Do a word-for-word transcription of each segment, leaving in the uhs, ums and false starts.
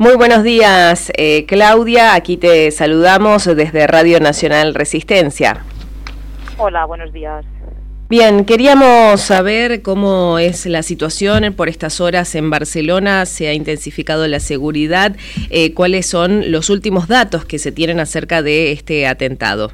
Muy buenos días, eh, Claudia. Aquí te saludamos desde Radio Nacional Resistencia. Hola, buenos días. Bien, queríamos saber cómo es la situación por estas horas en Barcelona. Se ha intensificado la seguridad. Eh, ¿Cuáles son los últimos datos que se tienen acerca de este atentado?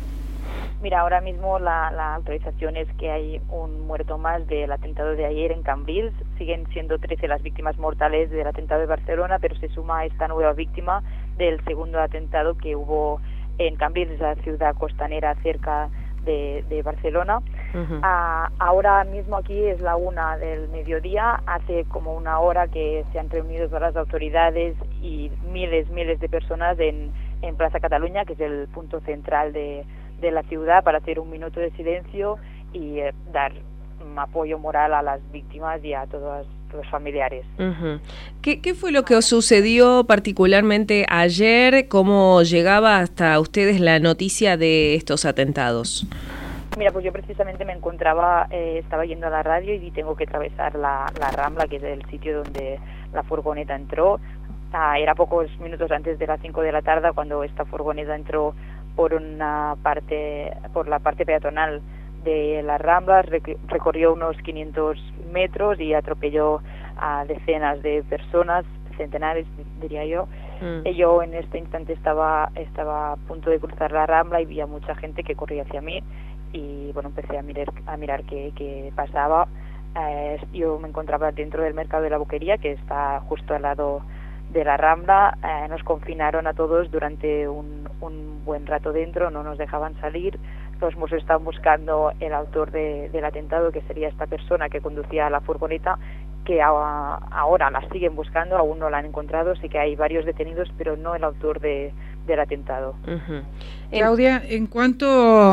Mira, ahora mismo la, la autorización es que hay un muerto más del atentado de ayer en Cambrils. Siguen siendo trece las víctimas mortales del atentado de Barcelona, pero se suma esta nueva víctima del segundo atentado que hubo en Cambrils, la ciudad costanera cerca de, de Barcelona. Uh-huh. Ah, ahora mismo aquí es la una del mediodía. Hace como una hora que se han reunido todas las autoridades y miles, miles de personas en, en Plaza Cataluña, que es el punto central de de la ciudad, para hacer un minuto de silencio y eh, dar un apoyo moral a las víctimas y a todos los familiares. Uh-huh. ¿Qué, ¿Qué fue lo que os sucedió particularmente ayer? ¿Cómo llegaba hasta ustedes la noticia de estos atentados? Mira, pues yo precisamente me encontraba, eh, estaba yendo a la radio y tengo que atravesar la, la Rambla, que es el sitio donde la furgoneta entró. Ah, era pocos minutos antes de las cinco de la tarde cuando esta furgoneta entró por una parte, por la parte peatonal de las Ramblas, rec- recorrió unos quinientos metros y atropelló a decenas de personas, centenares diría yo. Mm. Y yo en este instante estaba, estaba a punto de cruzar la Rambla y vi a mucha gente que corría hacia mí y bueno, empecé a mirar, a mirar qué, qué pasaba. Eh, yo me encontraba dentro del mercado de la Boquería, que está justo al lado de la Rambla. Eh, nos confinaron a todos durante un, un buen rato dentro, no nos dejaban salir. Los Mossos estaban buscando el autor de, del atentado, que sería esta persona que conducía la furgoneta, que a, ahora la siguen buscando, aún no la han encontrado. Sí que hay varios detenidos, pero no el autor de, del atentado. Uh-huh. Claudia, en cuanto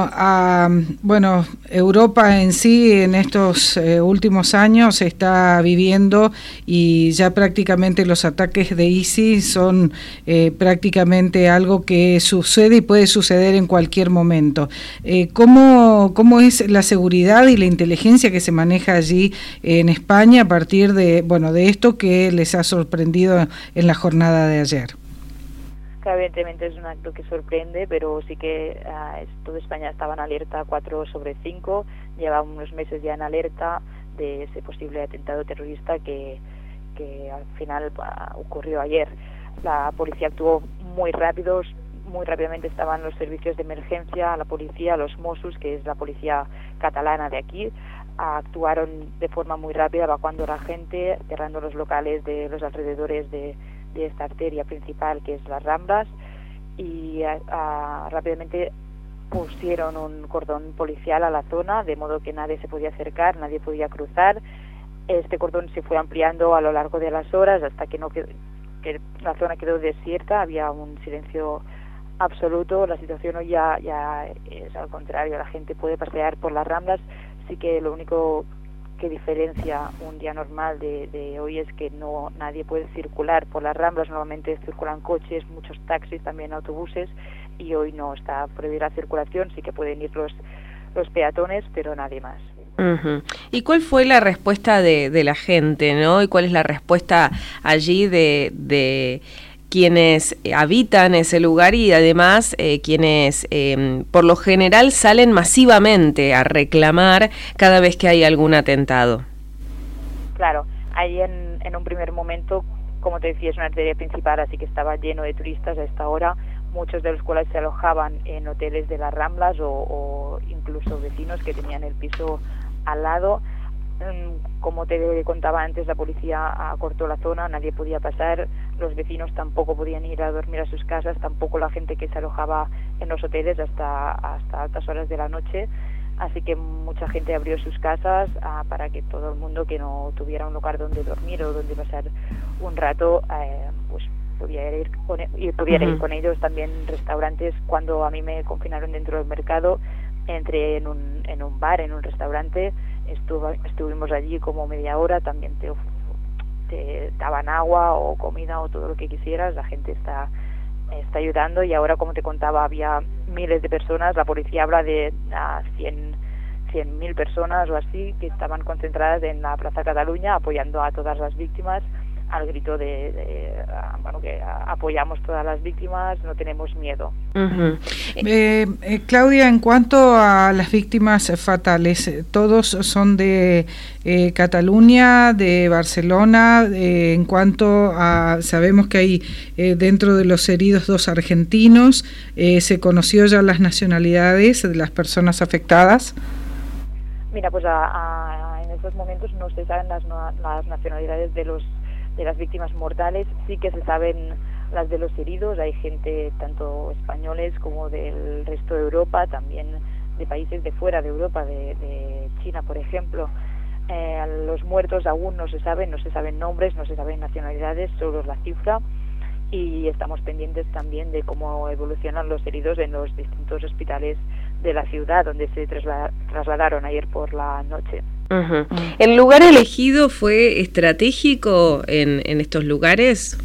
a, bueno, Europa en sí en estos eh, últimos años está viviendo y ya prácticamente los ataques de ISIS son eh, prácticamente algo que sucede y puede suceder en cualquier momento. Eh, ¿cómo, ¿Cómo es la seguridad y la inteligencia que se maneja allí en España a partir de, bueno, de esto que les ha sorprendido en la jornada de ayer? Evidentemente es un acto que sorprende, pero sí que uh, toda España estaba en alerta cuatro sobre cinco, lleva unos meses ya en alerta de ese posible atentado terrorista que, que al final uh, ocurrió ayer. La policía actuó muy rápido, muy rápidamente estaban los servicios de emergencia, la policía, los Mossos, que es la policía catalana de aquí, uh, actuaron de forma muy rápida, evacuando a la gente, cerrando los locales de los alrededores de de esta arteria principal que es las Ramblas, y a, a, rápidamente pusieron un cordón policial a la zona, de modo que nadie se podía acercar, nadie podía cruzar. Este cordón se fue ampliando a lo largo de las horas hasta que no quedó, que la zona quedó desierta, había un silencio absoluto. La situación hoy ya, ya es al contrario, la gente puede pasear por las Ramblas. Sí que lo único que diferencia un día normal de, de hoy es que no nadie puede circular por las Ramblas. Normalmente circulan coches, muchos taxis, también autobuses, y hoy no está prohibida la circulación. Sí que pueden ir los, los peatones, pero nadie más. Uh-huh. ¿Y cuál fue la respuesta de, de la gente, no? ¿Y cuál es la respuesta allí de, de quienes habitan ese lugar y además eh, quienes eh, por lo general salen masivamente a reclamar cada vez que hay algún atentado? Claro, ahí en, en un primer momento, como te decía, es una arteria principal, así que estaba lleno de turistas a esta hora, muchos de los cuales se alojaban en hoteles de las Ramblas o, o incluso vecinos que tenían el piso al lado. Como te contaba antes, la policía acortó la zona, nadie podía pasar, los vecinos tampoco podían ir a dormir a sus casas, tampoco la gente que se alojaba en los hoteles hasta, hasta altas horas de la noche, así que mucha gente abrió sus casas uh, para que todo el mundo que no tuviera un lugar donde dormir o donde pasar un rato, eh, pues pudiera ir con, y pudiera uh-huh. ir con ellos. También restaurantes. Cuando a mí me confinaron dentro del mercado, entré en un, en un bar, en un restaurante, estuvo, estuvimos allí como media hora, también te, te daban agua o comida o todo lo que quisieras, la gente está, está ayudando. Y ahora, como te contaba, había miles de personas, la policía habla de uh, cien mil personas o así, que estaban concentradas en la Plaza Cataluña apoyando a todas las víctimas. al grito de, de uh, bueno, que uh, apoyamos todas las víctimas, no tenemos miedo. Uh-huh. eh, eh, Claudia, en cuanto a las víctimas fatales, ¿todos son de eh, Cataluña, de Barcelona? Eh, en cuanto a, sabemos que hay eh, dentro de los heridos dos argentinos, eh, ¿se conoció ya las nacionalidades de las personas afectadas? Mira, pues a, a, en estos momentos no se saben las, las nacionalidades de los de las víctimas mortales, sí que se saben las de los heridos. Hay gente tanto españoles como del resto de Europa, también de países de fuera de Europa, de, de China, por ejemplo. Eh, los muertos aún no se saben, no se saben nombres, no se saben nacionalidades, solo la cifra, y estamos pendientes también de cómo evolucionan los heridos en los distintos hospitales de la ciudad, donde se trasla- trasladaron ayer por la noche. Uh-huh. ¿El lugar elegido fue estratégico en, en estos lugares?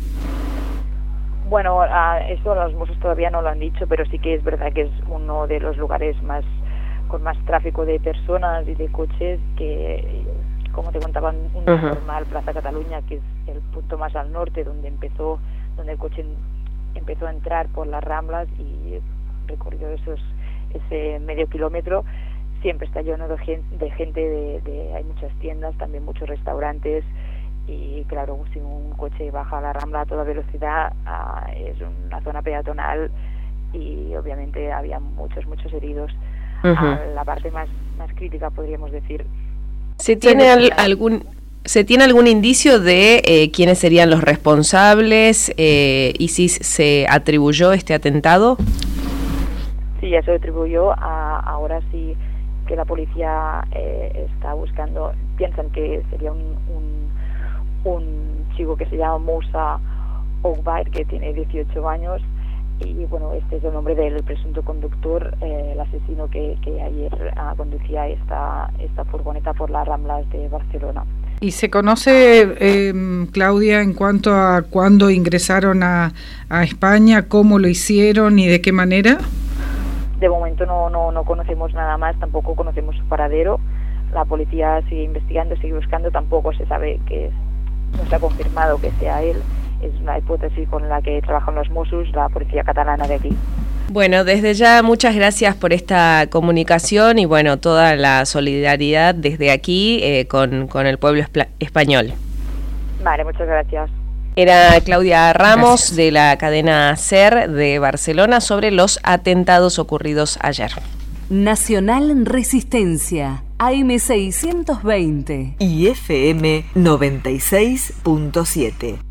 Bueno, uh, eso los Mossos todavía no lo han dicho, pero sí que es verdad que es uno de los lugares más con más tráfico de personas y de coches, que, como te contaban, un uh-huh. normal Plaza Cataluña, que es el punto más al norte, donde empezó, donde el coche empezó a entrar por las Ramblas y recorrió esos ese medio kilómetro. Siempre está lleno de gente, de gente de, de, hay muchas tiendas, también muchos restaurantes, y claro, si un coche baja a la Rambla a toda velocidad, uh, es una zona peatonal y obviamente había muchos, muchos heridos. Uh-huh. uh, la parte más, más crítica, podríamos decir. ¿Se tiene al, algún se tiene algún indicio de eh, quiénes serían los responsables eh, y si se atribuyó este atentado? Sí, ya se atribuyó. A, ahora sí que la policía eh, está buscando, piensan que sería un, un, un chico que se llama Moussa Ogbay, que tiene dieciocho años, y bueno, este es el nombre del presunto conductor, eh, el asesino que, que ayer uh, conducía esta, esta furgoneta por las Ramblas de Barcelona. ¿Y se conoce, eh, Claudia, en cuanto a cuándo ingresaron a, a España, cómo lo hicieron y de qué manera? De momento no, no, no conocemos nada más, tampoco conocemos su paradero. La policía sigue investigando, sigue buscando, tampoco se sabe que es, no se ha confirmado que sea él. Es una hipótesis con la que trabajan los Mossos, la policía catalana de aquí. Bueno, desde ya muchas gracias por esta comunicación y bueno, toda la solidaridad desde aquí eh, con, con el pueblo espla- español. Vale, muchas gracias. Era Claudia Ramos, Gracias. de la cadena SER de Barcelona, sobre los atentados ocurridos ayer. Nacional Resistencia, A M seiscientos veinte y F M noventa y seis punto siete.